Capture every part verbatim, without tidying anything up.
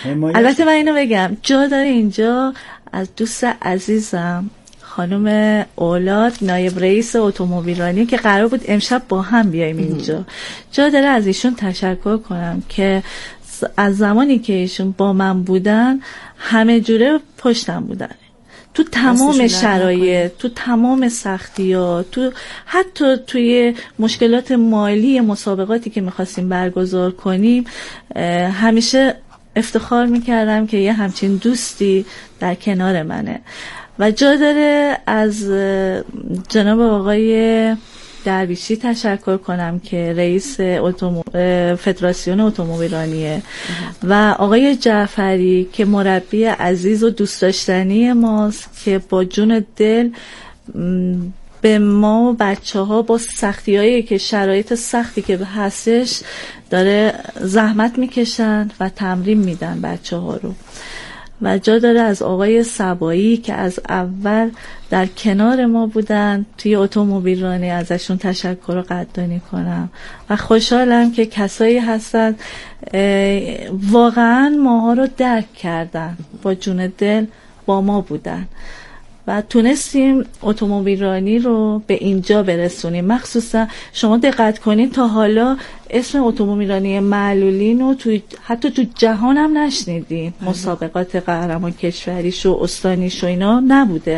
البته من اینو بگم جا داره اینجا از دوست عزیزم خانم اولاد نایب رئیس اتومبیلرانی که قرار بود امشب با هم بیایم اینجا، جا داره از ایشون تشکر کنم که از زمانی که ایشون با من بودن همه جوره پشتم بودن، تو تمام شرایط، تو تمام سختی‌ها، تو حتی توی مشکلات مالی مسابقاتی که می‌خواستیم برگزار کنیم، همیشه افتخار می‌کردم که یه همچین دوستی در کنار منه. و جا داره از جناب آقای درویشی تشکر کنم که رئیس اتومو... فدراسیون اتومبیلرانیه و آقای جعفری که مربی عزیز و دوست داشتنی ماست که با جون دل به ما و بچه ها با سختی هایی که شرایط سختی که هستش داره زحمت میکشن و تمرین میدن بچه ها رو. و جا داره از آقای صبایی که از اول در کنار ما بودن توی اتومبیلرانی ازشون تشکر و قدردانی کنم و خوشحالم که کسایی هستن واقعا ماها رو درک کردن، با جون دل با ما بودن و تونستیم اتومبیلرانی رو به اینجا برسونیم. مخصوصا شما دقت کنین تا حالا اسم اتومبیلرانی معلولین رو تو حتی تو جهان هم نشنیدین، مسابقات قهرمان کشوریش و استانیش و اینا نبوده،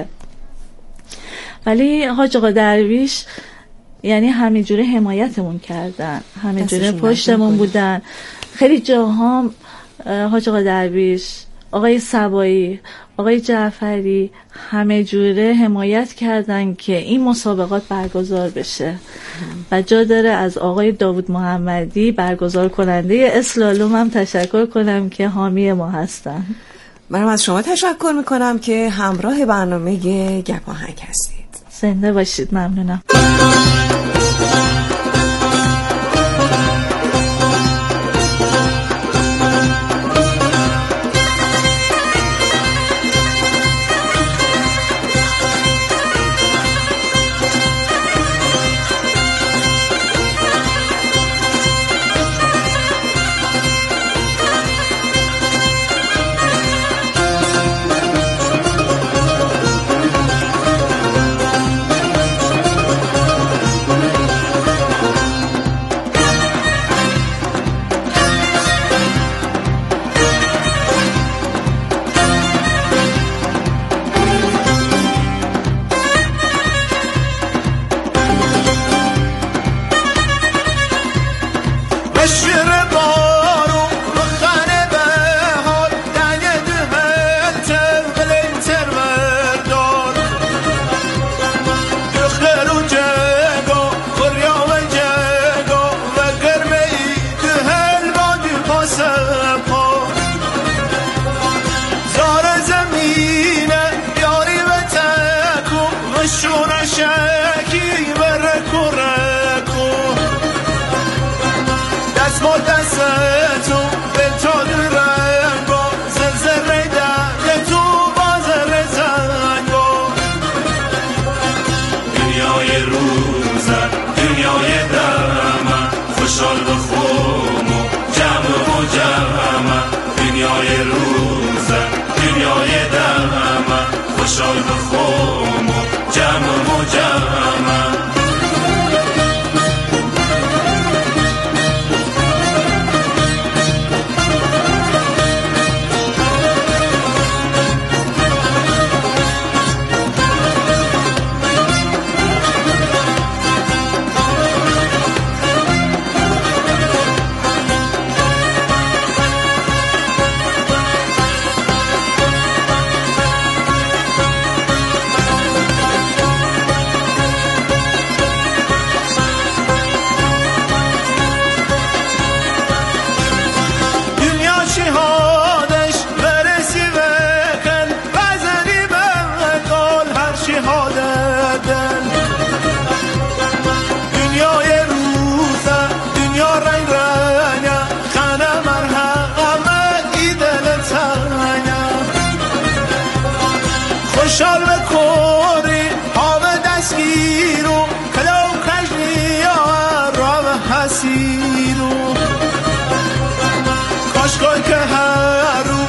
ولی حاج آقا درویش یعنی همینجوره حمایتمون کردن، همینجوره پشتمون بودن. خیلی جاها حاج آقا درویش، آقای صبایی، آقای جعفری همه جوره حمایت کردن که این مسابقات برگزار بشه و جا داره از آقای داوود محمدی برگزار کننده اسلالوم هم تشکر کنم که حامی ما هستن. منم از شما تشکر میکنم که همراه برنامه گپ آهنگ هستید. زنده باشید. ممنونم. خوشحال بکوری ها به دستگیرو کلو کجنی را به حسیرو کاش کن که هر رو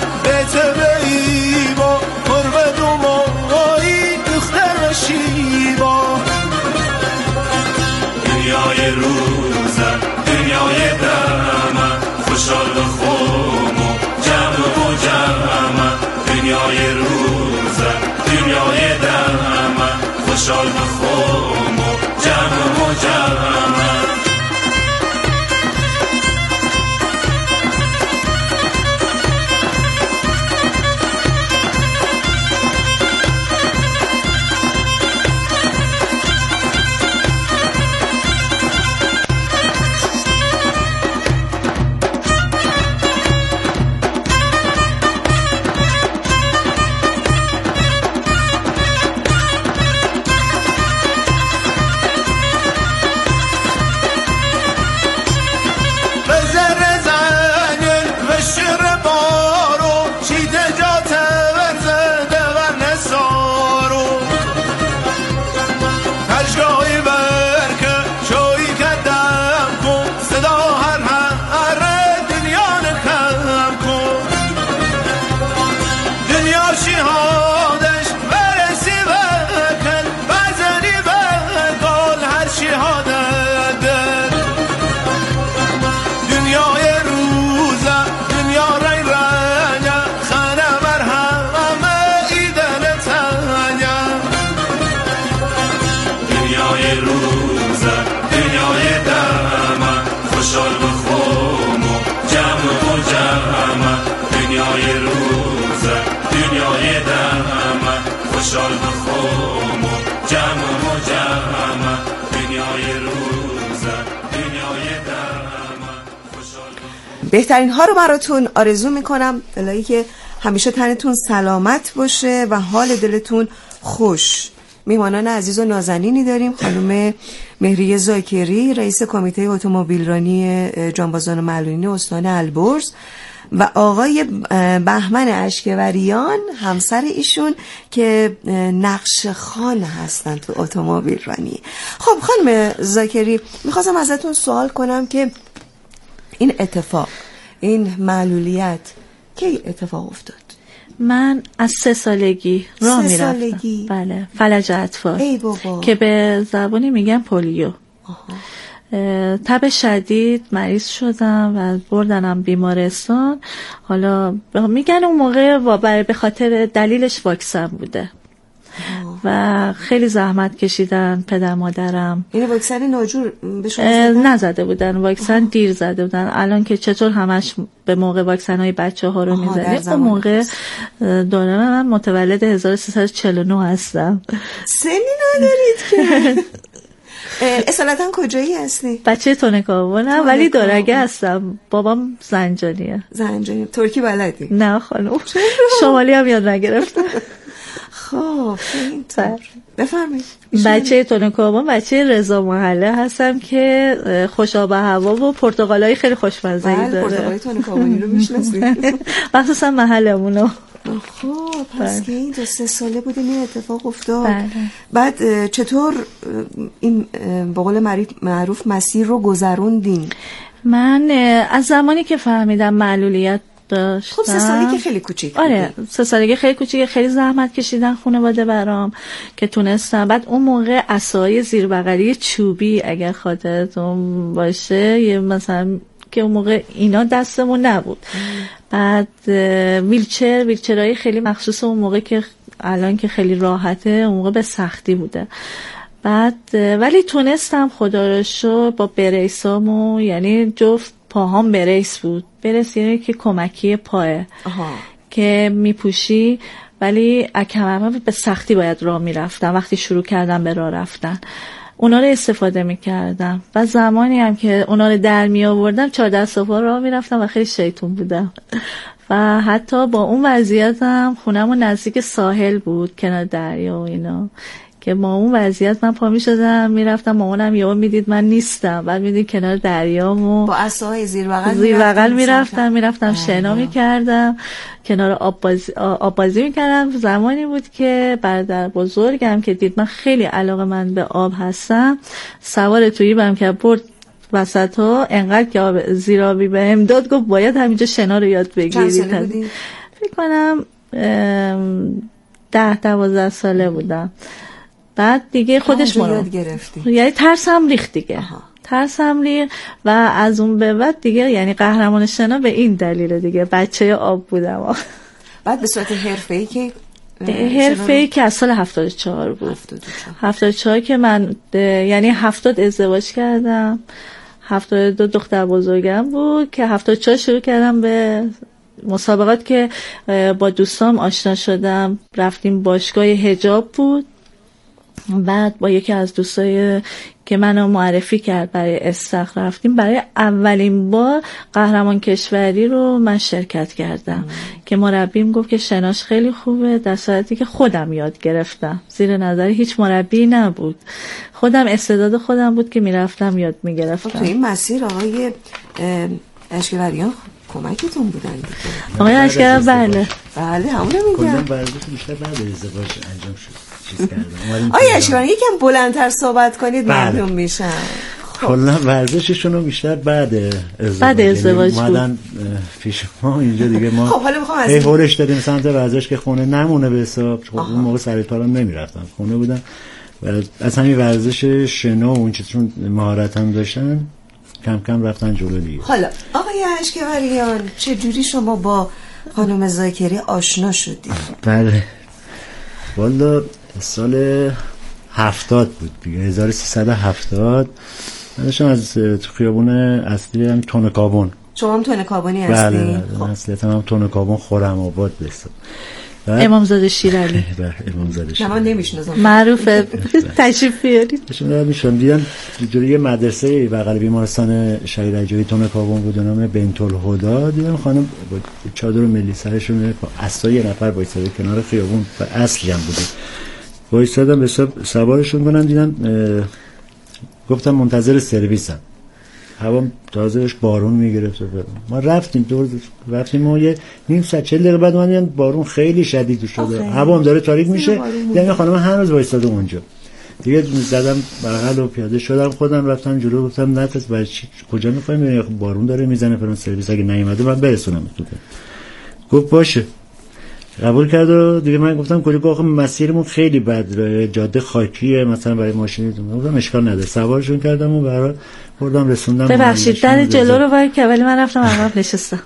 خوشحال به خوم و جمع و جمع خوشحال بخوم و جمع و جمع دنیای روزه دنیای دمه خوشحال بخوم. بهترین ها رو براتون آرزو میکنم، الهی که همیشه تنتون سلامت باشه و حال دلتون خوش. میهمانان عزیز و نازنینی داریم، خانم مهریه زاکری رئیس کمیته اتومبیلرانی جانبازان معلولین استان البرز و آقای بهمن اشکوریان همسر ایشون که نقش خان هستن تو اتومبیل رانی. خب خانم زاکری، میخواستم ازتون سوال کنم که این اتفاق، این معلولیت کی اتفاق افتاد؟ من از سه سالگی راه میرفتم. سه سالگی؟ بله، فلج اطفال. ای بابا. که به زبانی میگن پولیو. آها. تب شدید مریض شدم و بردنم بیمارستان. حالا میگن اون موقع برای به خاطر دلیلش واکسن بوده. آه. و خیلی زحمت کشیدن پدر مادرم. این واکسن ناجور به شما زدن؟ نزده بودن، واکسن آه. دیر زده بودن. الان که چطور همش به موقع واکسن های بچه ها رو میزنیم، اون موقع دوره من متولد هزار و سیصد و چهل و نه هستم. سنی ندارید که اصالتا کجایی هستی؟ بچه تونکاوونم ولی دورگه هستم. بابام زنجانیه. زنجانی. ترکی بلدی؟ نه خانم، شمالی هم یاد نگرفتم. خب اینطور بفرمایید. بچه تونکاوون، بچه رضا محله هستم که خوشا به هوا و پرتقالای خیلی خوشمزه‌ای داره. پرتقالای تونکاوونی رو میشناسید؟ مخصوصا محلمونو. خب پس که این دو سه ساله بود این اتفاق افتاد. بله. بعد چطور این به قول معروف مسیر رو گذروندین؟ من از زمانی که فهمیدم معلولیت داشتم، خب سه سالی که خیلی کوچیک. آره سه سالگی خیلی کوچیک، خیلی زحمت کشیدن خانواده برام که تونستم. بعد اون موقع عصای زیر بغلی چوبی اگر خاطرتون باشه، یه مثلا که اون موقع اینا دستمون نبود. بعد ویلچر ویلچرهای خیلی مخصوص اون موقع که الان که خیلی راحته، اون موقع به سختی بوده. بعد ولی تونستم خدا رو شکر با بریسامو، یعنی جفت پاهام بریس بود. بریس یعنی که کمکی پاه که میپوشی، ولی کمرم به سختی باید راه میرفتم. وقتی شروع کردم به راه رفتن اونا رو استفاده میکردم و زمانی هم که اونا رو در می آوردم چهارده صبح راه میرفتم و خیلی شیطون بودم. و حتی با اون وضعیتم خونمون نزدیک ساحل بود، کنار دریا و اینا، که با اون وضعیت من پا می شدم میرفتم، مامانم یهو میدید من نیستم، بعد میدید کنار دریامو با عصای زیر بغل زیر بغل میرفتم میرفتم شنا میکردم، کنار آب بازی آب بازی میکردم. زمانی بود که برادر بزرگم که دید من خیلی علاقه من به آب هستم، سوار تویی بهم که برد وسط ها، انقدر که آب زیرابی بهم داد، گفت باید همینجا شنا رو یاد بگیری. چند ساله بودی؟ فکر کنم ده دوازده ساله بودم. بعد دیگه خودش ما یاد گرفتی، یعنی ترسم ریخت دیگه. آها. ترسم ریخت و از اون به بعد دیگه یعنی قهرمان شنا به این دلیل دیگه، بچه آب بودم. بعد به صورت حرفه‌ای که حرفه‌ای که از سال هفتاد و چهار بود. هفتاد و چهار که من یعنی هفتاد ازدواج کردم، هفتاد و دو دختر بزرگم بود که هفتاد و چهار شروع کردم به مسابقات که با دوستام آشنا شدم. رفتیم باشگاه حجاب بود، بعد با یکی از دوستای که منو معرفی کرد برای استخر رفتیم. برای اولین بار قهرمان کشوری رو من شرکت کردم ام. که مربیم گفت که شناش خیلی خوبه، در صورتی که خودم یاد گرفتم، زیر نظر هیچ مربی نبود، خودم استعداد خودم بود که میرفتم یاد میگرفتم. تو این مسیر آقای اشکوریان کمکتون بودن دیگه؟ آقای اشکوریان بله بله همون رو میگم. کلا ورزش بیشتر بعد ازدواج انجام شد. آیا اشکان یکم بلندتر صحبت کنید ممنون میشم. کلا ورزششون رو بیشتر بعد ازدواج بعد ازدواج اومدن پیش ما اینجا دیگه. ما خب حالا میخوام از این هولش دادیم سمت ورزش که خونه نمونه به حساب. خب اون موقع سر کارم نمیرفتم، خونه بودم و از همین ورزش شنا و اون چیزون مهارت هم داشتن، کم کم رفتن جلو دیگه. حالا آقای اشکوریان چه جوری شما با خانم زاکری آشنا شدید؟ بله والا سال هفتاد بود دیگه، هزار و سیصد و هفتاد. من داشتم از تو خیابون اصلی هم تون کابون. شما هم تون کابونی هستی؟ بله بله اصلیتم هم تون کابون خرم آباد بسته. امامزاده شیرالی. بله امامزاده شیرالی. من نمیشناسم. معروفه. تشریف بیارید. شما میشم دیدم جوری یه مدرسه بغل بیمارستان شهید رجایی تون کابون بود، نام بنت الهدی. دیدم خانم با چادر ملی سرشون اسای یه نفر وایساده کنار خیابون و اصلی هم بوده. وایسادم به سوارشون کنم، دیدم گفتم منتظر سرویسم. هوا تازهش بارون میگرفت. ما رفتیم دور رفتیم و یه نیم ساعت چهل دقیقه بعد اومدیم بارون خیلی شدید شده، هوا هم داره تاریک میشه. دیدم خانم هنوز وایساده اونجا. دیگه زدم بغل و پیاده شدم، خودم رفتم جلو، گفتم نترس برای چی کجا میخوایم؟ بارون داره میزنه فران سرویس اگه نیومده من برسونم تو. گفت باشه، قبول کرد. و دیگه من گفتم کجا؟ گفت مسیرمون خیلی بد، جاده خاکیه مثلا برای ماشینتون. گفتم اشکال نداره. سوارشون کردم و برای بردم رسوندم. ببخشید در جلو رو وای که ولی من رفتم عقب نشستم.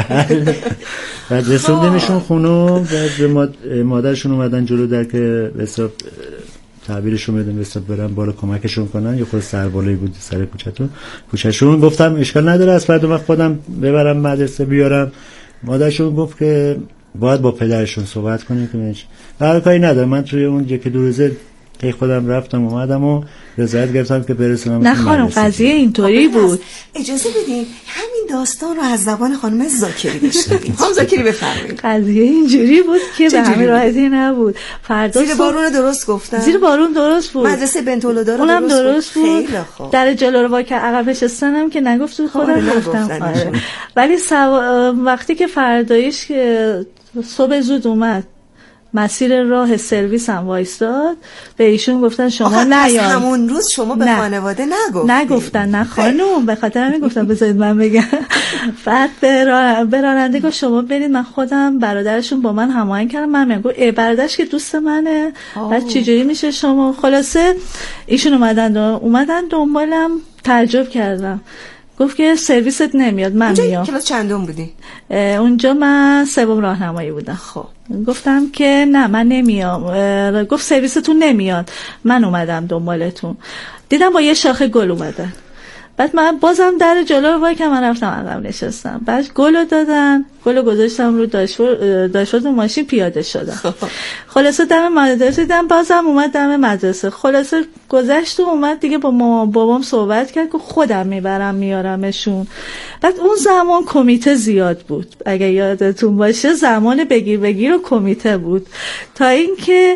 بعد رسوندمشون خونه. بعد مادرشون اومدن جلو در که حساب تعبیرشون بدن حساب برن بالا کمکشون کنن. یه خورده سربالایی بود سر کوچه‌تون کوچه‌شون. گفتم اشکال نداره، از فردا من خودم ببرم مدرسه بیارم. مادرشون گفت که باید با پدرشون صحبت کنیم که منش برای کاری نداره. من توی اون یکی دو روزه ای خودم رفتم اومدم و رضایت گرفتم که برسونم. نه خانم قضیه اینطوری بود. اجازه بدین همین داستان رو از زبان خانم زاکری بشنویم. خانم زاکری بفرمایید. قضیه اینجوری بود که به همین راحتی نبود. فردا زیر بارون درست گفتم. زیر بارون درست بود. مدرسه بنت الهدی اونم درست بود. خیلی خوب. در جلو رو با که عقب نشستنم که نگفت خودم گفتم. آره. ولی سوا... وقتی که فردایش که صبح زود اومد مسیر راه سرویس هم وایستاد، به ایشون گفتن شما نیاین. همون روز شما به نه. خانواده نگفتید؟ نگفتن نه خانم، به خاطر همین گفتم بذارید من بگم. بعد به راننده گفت شما برید، من خودم برادرشون با من هماهنگ کردم. من میگم گفت برادرش که دوست منه. آه. بعد چجوری میشه شما؟ خلاصه ایشون اومدن اومدن دنبالم. تعجب کردم. گفت که سرویست نمیاد، من میام. اونجا کلاس چندم بودی؟ اونجا من سوم راهنمایی بودم. خب گفتم که نه من نمیام. گفت سرویستون نمیاد، من اومدم دنبالتون. دیدم با یه شاخه گل اومدن. بعد من بازم در جلو رو وای که من رفتم عقب نشستم. بعد گلو دادن، گلو گذاشتم رو داشبورد ماشین، پیاده شدم. خلاصه دم مدرسه دیدم، بازم اومد دم مدرسه. خلاصه گذشت و اومد دیگه با مامان بابام صحبت کرد که خودم میبرم میارمشون. بعد اون زمان کمیته زیاد بود، اگه یادتون باشه زمان بگیر بگیر و کمیته بود، تا اینکه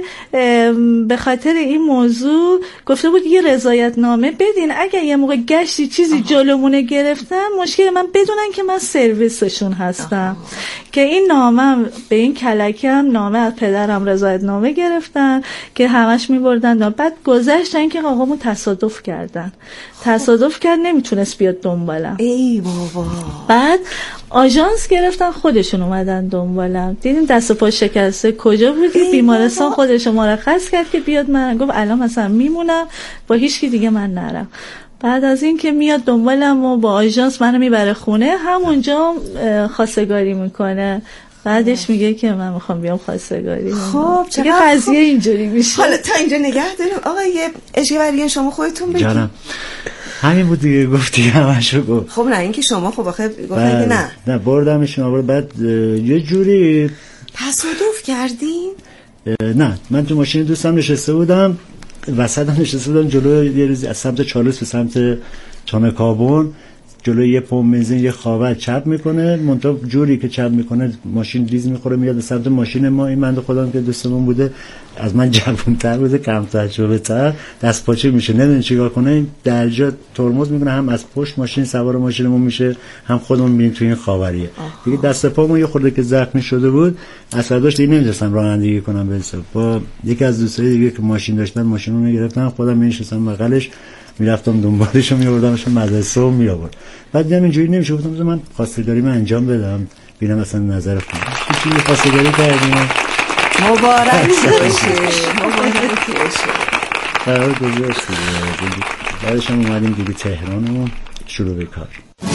به خاطر این موضوع گفته بود یه رضایت نامه بدین اگه یه موقع گشتی چیزی جلومونه گرفتن مشکل من بدونن که من سرویسشون هستم. آه. که این نامه به این کلکم نامه از پدرم رضایت نامه گرفتن که همش میبردن. بعد گذشتن که آقامو تصادف کردن. تصادف کرد نمیتونست بیاد دنبالم. ای بابا. بعد آژانس گرفتن خودشون اومدن دنبالم. دیدیم دست و پا شکسته کجا بودی؟ بیمارستان خودش مرخص کرد که بیاد. من گفت الان مثلا میمونم با هیچ کی دیگه من نرم. بعد از این که میاد دنبالم و با آژانس منو میبره خونه، همونجا خواستگاری میکنه. بعدش میگه که من میخوام بیام خواستگاری. خب چقدر قضیه اینجوری میشه. حالا تا اینجا نگه داریم. آقای اشکوریان شما خودتون بگید. جانم همین بود دیگه، گفتی همشو گفت. خب نه اینکه شما خب آخه گفتن که نه نه بردمشون آورد. بعد یه جوری تصادف کردین؟ نه من تو ماشین دوستم نشسته بودم، وسط هم نشسته بودم جلو یه روزی از سمت چالوس به سمت چانکابون، جلو یه پمپ بنزین یه خاور چپ میکنه، منتها جوری که چپ میکنه ماشین ریز میخوره میاد به سمت ماشین ما. این بنده خودم که دوستمون بوده از من جوان‌تر بوده، کم تجربه‌تر، دست پاچه میشه، نمیدونه چیکار کنه، در جا ترمز میکنه، هم از پشت ماشین سوار ماشینمون میشه، هم خودمون میریم تو این خاوریه. دیگه دست پامون یه خورده که زخمی شده بود، اصلا داشت دیگه نمی‌دونستم رانندگی کنم. به حساب با یکی از دوستای دیگه که ماشین داشتن ماشینمون رو گرفتن، خودم میشستم بغلش میرفتم دنبالش و میوردمش مدرسه و میآورد. بعد دیدم اینجوری نمیشه، گفتم من خواستگاری من انجام بدم ببینم مثلا نظر خودم چی خواستگاری کردیم. مبارک باشه مبارک باشه. قرار گذاشتیم بعدش هم اومدیم دیگه تهران و شروع به کار.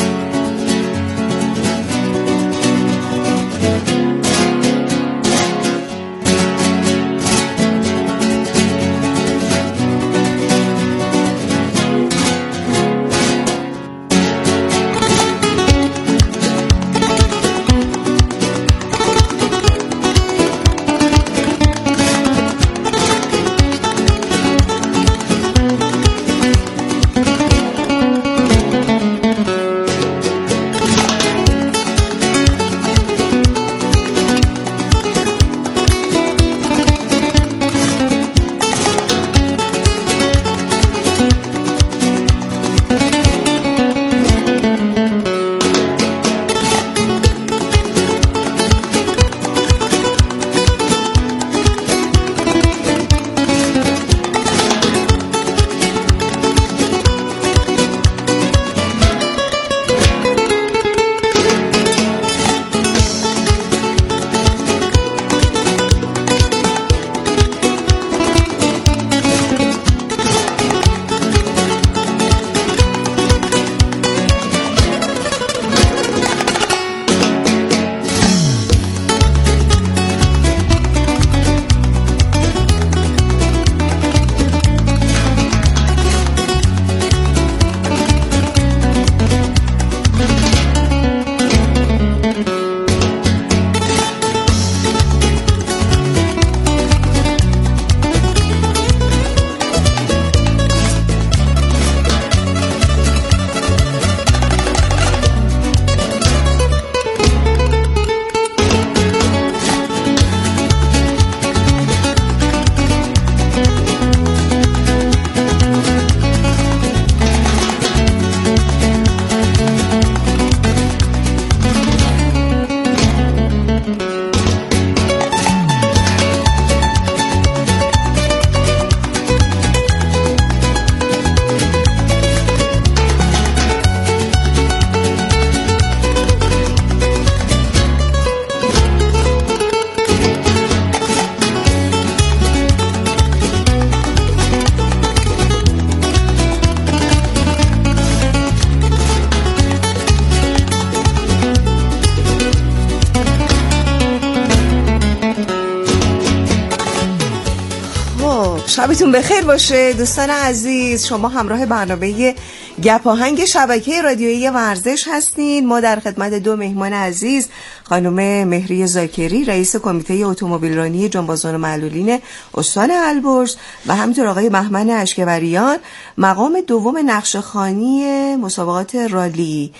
شبتون بخیر باشه دوستان عزیز. شما همراه برنامه گپ آهنگ شبکه رادیویی ورزش هستین. ما در خدمت دو مهمان عزیز، خانم مهریه زاکری رئیس کمیته اتومبیلرانی جانبازان و معلولین استان البرز و همینطور آقای بهمن اشکوریان مقام دوم نقشه‌خوانی مسابقات رالی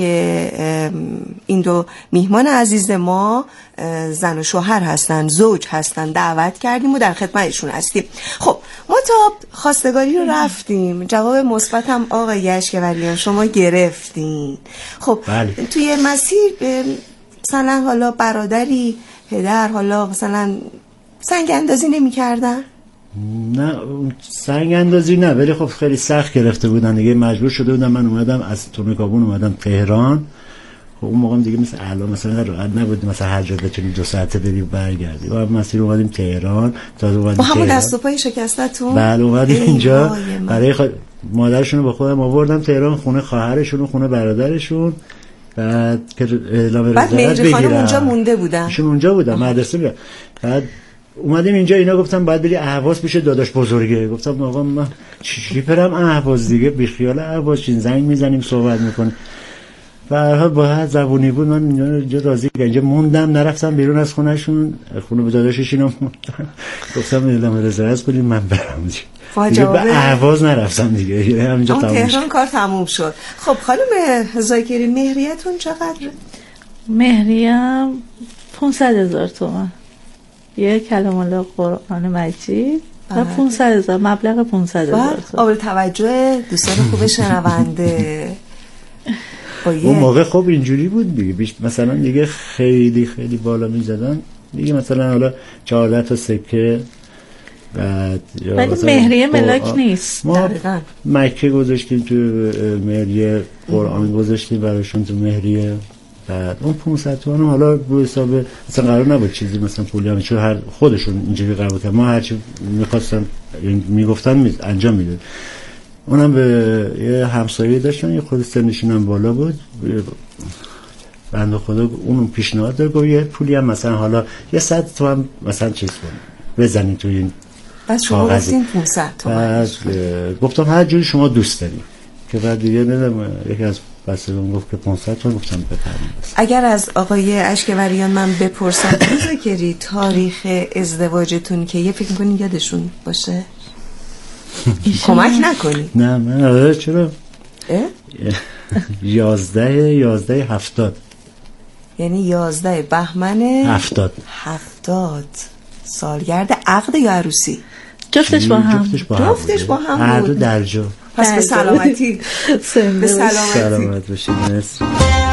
که این دو میهمان عزیز ما زن و شوهر هستن، زوج هستن، دعوت کردیم و در خدمتشون هستیم. خب ما تا خواستگاری رو رفتیم، جواب مثبت هم آقای اشکوریان شما گرفتین. خب بله. توی مسیر مثلا حالا برادری، پدر حالا مثلا سنگ اندازی نمی کردن؟ نه سنگ اندازی نه، ولی خب خیلی سخت گرفته بودن دیگه، مجبور شده بودم. من اومدم از تونکابون اومدم تهران. خب اون موقع دیگه مثل الان مثلا راحت نبود مثلا هر جا بتونی دو ساعته بری و برگردی. ما مسیر اومدیم تهران، تازه اومدیم با همون دست و پای شکستتون. بله اومدیم اینجا برای خود مادرشون رو با خودم آوردم تهران، خونه خواهرشون و خونه برادرشون. بعد که اعلام بعد رضایت مهری خانم بگیرم اونجا مونده بودن؟ ایشون اونجا بودن مدرسه بودن. بعد اومدیم اینجا، اینا گفتم باید بری اهواز پیش داداش بزرگه. گفتم آقا من چی برم اهواز دیگه، بی خیال اهواز چین، زنگ میزنیم صحبت میکنیم. به هر حال با زبونی بود من اینجا راضی اینجا موندم، نرفتم بیرون از خونهشون، خونه داداشش اینا موندم. گفتم اعلام رضایت کنید من برم دیگه، به اهواز نرفتم دیگه، همینجا تموم شد. تهران کار تموم شد. خب خانم زاکری مهریتون چقدره؟ مهریم پانصد هزار تومان، یه کلام الله قرآن مجید و پانصد هزار، مبلغ پانصد هزار تومان. قابل توجه دوستان خوب شنونده. اون موقع خب اینجوری بود دیگه، بیش مثلا دیگه خیلی خیلی بالا میزدن دیگه، مثلا حالا چهارده تا سکه. بعد ولی مهریه ملاک نیست. ما مکه گذاشتیم تو مهریه، قرآن گذاشتیم براشون تو مهریه. بعد اون پانصد تومن حالا رو حساب مثلا قرار نبود چیزی مثلا پولی هم، چون هر خودشون اینجوری قرار کرد، ما هرچی میخواستن میگفتن انجام میداد. اونم به یه همسایه داشتن، یه خود سنشون هم بالا بود، بنده خدا اونم پیشنهاد داد گفت یه پولی هم مثلا حالا یه صد تومن مثلا چیز کن بزنید تو این بس شما گفتین پانصد تومن. گفتم هر جوری شما دوست دارید. که بعد دیگه ندم یکی از بسیارم گفت که پانصد تومن، گفتم بفرمایید. اگر از آقای اشکوریان من بپرسم بذکری تاریخ ازدواجتون که یه فکر می‌کنین یادشون باشه؟ کمک نکنی؟ نه من آره چرا یازده یازده هفتاد، یعنی یازده بهمن هفتاد هفتاد سالگرد عقد یا عروسی؟ جفتش با هم جفتش با هم جفتش با هم هر بود. دو درجا. پس به سلامتی. به سلامتی. سلامت باشید. مرسی.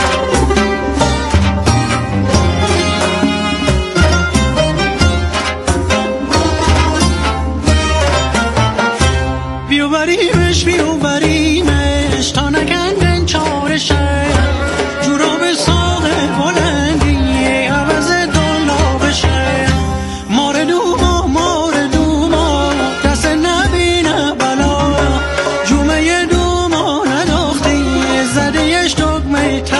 بیوبریمش بیوبریمش تا نکندن چارشه، جورا به ساق بلندی عوض دلا بشه. مار دوما مار دوما دست نبینه بلا، جومه دوما نداختی زدیش دگمه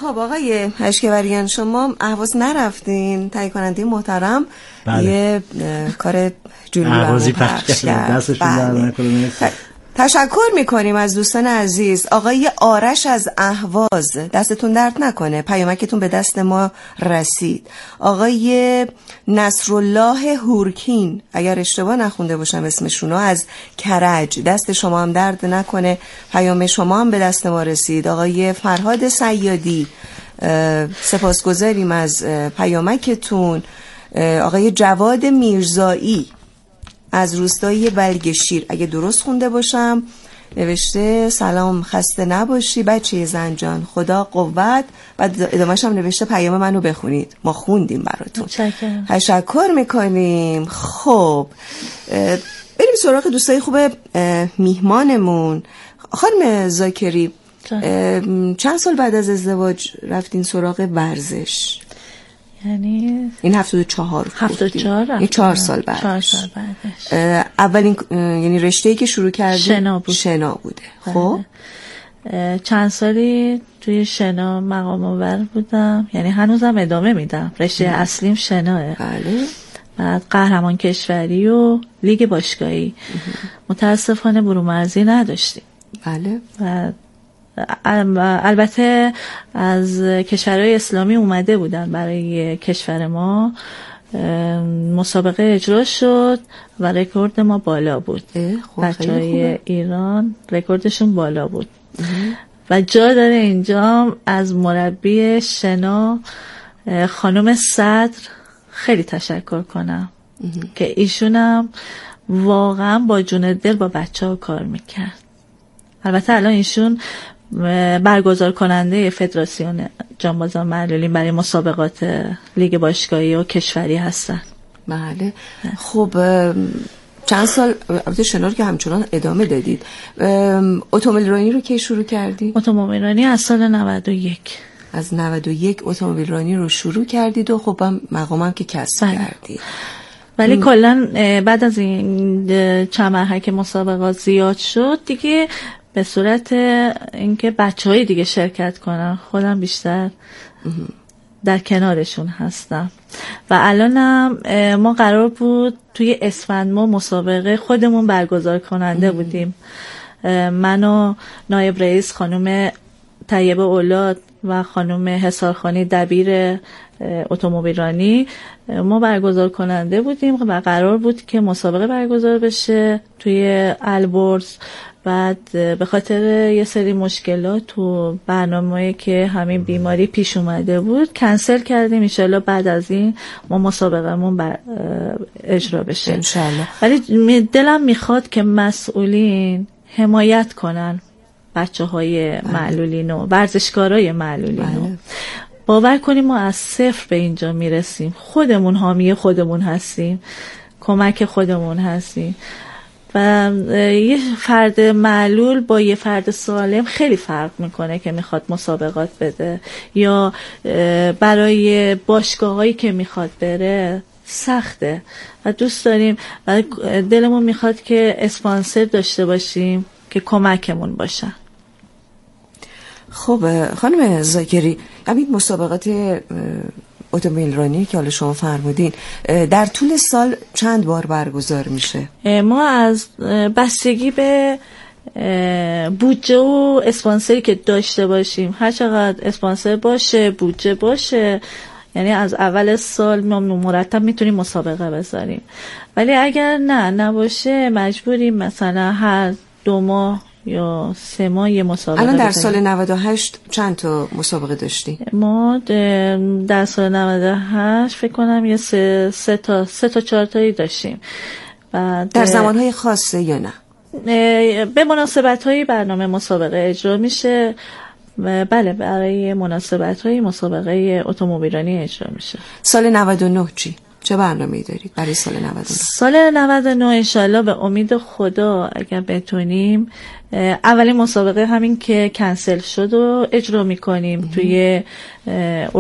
خب آقای اشکبریان، شما اهواز نرفتین، تهیه کننده محترم بله. یه کار جنوبی اهوازی پخش کرد. دستشون در نکنه. تشکر میکنیم از دوستان عزیز. آقای آرش از اهواز، دستتون درد نکنه، پیامکتون به دست ما رسید. آقای نصرالله هورکین، اگر اشتباه نخونده باشم اسمشونو، از کرج، دست شما هم درد نکنه، پیام شما هم به دست ما رسید. آقای فرهاد صیادی، سپاسگزاریم از پیامکتون. آقای جواد میرزایی از روستای بلگشیر، اگه درست خونده باشم، نوشته سلام، خسته نباشی بچه زنجان، خدا قوت. بعد ادامهش هم نوشته پیام منو بخونید، ما خوندیم براتون. تشکر. تشکر میکنیم. خب بریم سراغ دوستای خوب میهمانمون. خانم زاکری، چند سال بعد از ازدواج رفتین سراغ ورزش؟ یعنی این هفتاد و چهار هفتاد و چهار این چهار سال بعد چهار سال بعدش اولین یعنی رشته‌ای که شروع کردی شنا بود. شنا بوده. خب چند سالی توی شنا مقام آور بودم، یعنی هنوزم ادامه میدم، رشته ام. اصلیم شناه. بله. بعد قهرمان کشوری و لیگ باشگاهی. متاسفانه برومرزی نداشتیم. بله. بعد البته از کشورهای اسلامی اومده بودن برای کشور ما، مسابقه اجرا شد و رکورد ما بالا بود. بچه‌های ایران رکوردشون بالا بود و جا داره اینجا از مربی شنا خانم صدر خیلی تشکر کنم که ایشونم واقعا با جون دل با بچه ها کار میکرد. البته الان ایشون برگزار کننده فدراسیون جانبازان معلولین برای مسابقات لیگ باشگاهی و کشوری هستن. بله. خب چند سال البته شنا رو که همچنان ادامه دادید. اتومبیل رانی رو کی شروع کردی؟ اتومبیل رانی از سال نود و یک. از نود و یک اتومبیل رانی رو شروع کردید و خب هم مقامم که کسب بله. کردید. ولی کلا بعد از این چند مرحله که مسابقات زیاد شد دیگه به صورت اینکه بچه‌های دیگه شرکت کنن، خودم بیشتر در کنارشون هستم. و الانم ما قرار بود توی اسفند ما مسابقه خودمون برگزار کننده بودیم. من و نایب رئیس خانم طیبه اولاد و خانم حسارخانی دبیر اتومبیل رانی ما برگزار کننده بودیم و قرار بود که مسابقه برگزار بشه توی البرز. بعد به خاطر یه سری مشکلات تو برنامه‌ای که همین بیماری پیش اومده بود کنسل کردیم. انشالله بعد از این ما مسابقه‌مون بر اجرا بشه انشالله. ولی دلم میخواد که مسئولین حمایت کنن بچه های معلولین و ورزشکارای معلولین. باور کنیم ما از صفر به اینجا میرسیم، خودمون حامی خودمون هستیم، کمک خودمون هستیم و یه فرد معلول با یه فرد سالم خیلی فرق میکنه که میخواد مسابقات بده یا برای باشگاهایی که میخواد بره سخته و دوست داریم و دلمون میخواد که اسپانسر داشته باشیم که کمکمون باشن. خب خانم زاکری، همین مسابقات اتومبیل رانی که حالا شما فرمودین در طول سال چند بار برگزار میشه؟ ما از بستگی به بودجه و اسپانسری که داشته باشیم، هر چقدر اسپانسر باشه بودجه باشه، یعنی از اول سال ما مرتب میتونیم مسابقه بذاریم. ولی اگر نه نباشه مجبوریم مثلا هر دو ماه یا سه ماه یه مسابقه. الان در بزنیم. سال نود و هشت چند تا مسابقه داشتی؟ ما در سال نود و هشت فکر کنم یه سه, سه تا سه تا چهار تایی داشتیم. بعد در زمانهای خاصه یا نه؟ به مناسبت‌های برنامه مسابقه اجرا میشه. بله برای مناسبت‌های مسابقه اتومبیل رانی اجرا میشه. سال نود و نه چی؟ چه برنامه‌ای دارید برای سال نود و نه؟ سال نود و نه انشالله به امید خدا اگر بتونیم اولین مسابقه همین که کنسل شد و اجرا میکنیم توی